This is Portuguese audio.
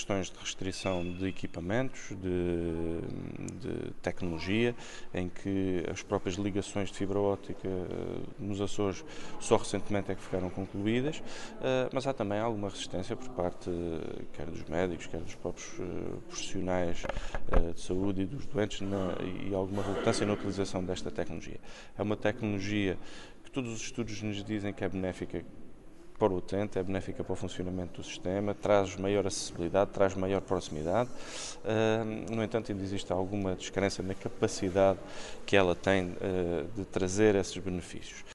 questões de restrição de equipamentos, de tecnologia, em que as próprias ligações de fibra óptica nos Açores só recentemente é que ficaram concluídas, mas há também alguma resistência por parte quer dos médicos, quer dos próprios profissionais de saúde e dos doentes e alguma relutância na utilização desta tecnologia. É uma tecnologia que todos os estudos nos dizem que é benéfica para o utente, é benéfica para o funcionamento do sistema, traz maior acessibilidade, traz maior proximidade. No entanto, ainda existe alguma descrença na capacidade que ela tem de trazer esses benefícios.